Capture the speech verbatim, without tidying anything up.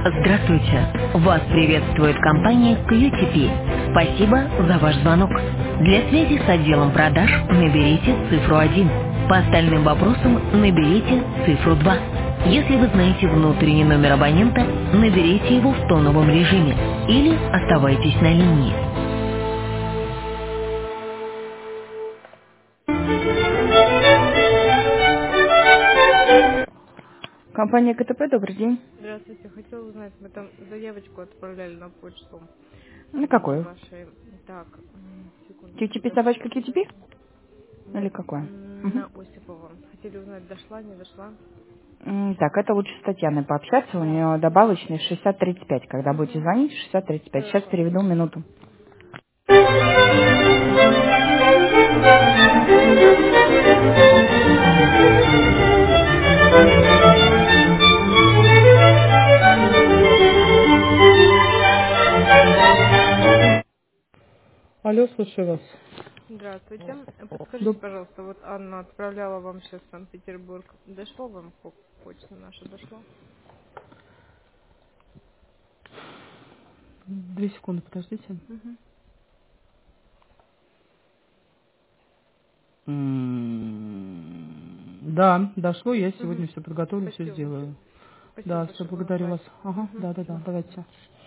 Здравствуйте! Вас приветствует компания кью ти пи. Спасибо за ваш звонок. Для связи с отделом продаж наберите цифру один. По остальным вопросам наберите цифру два. Если вы знаете внутренний номер абонента, наберите его в тоновом режиме или оставайтесь на линии. Компания ка тэ пэ, добрый день. Здравствуйте. Хотела узнать, мы там заявочку отправляли на почту На м, какую? вашей. Так, м, кью ти секундочку, пи сейчас собачка кью ти пи? скажу. Или Нет, какое? м, Мгм. на Осипова. Хотели узнать, дошла, не дошла? М, Так, это лучше с Татьяной пообщаться. У нее добавочный шестьдесят тридцать пять. Когда будете Угу. звонить, шестьдесят тридцать пять. Сейчас Хорошо. переведу минуту. Алло, слушаю вас. Здравствуйте. Подскажите, Доб- пожалуйста, вот Анна отправляла вам сейчас в Санкт-Петербург. Дошло вам по- почта наша? Дошло? Две секунды, подождите. Угу. М, Да, дошло, я Угу. сегодня все подготовлю, все Спасибо большое. сделаю. Спасибо Да, все, большое. Будем благодарю ждать. вас. Ага, Угу. да, да, да, До давайте. свидания.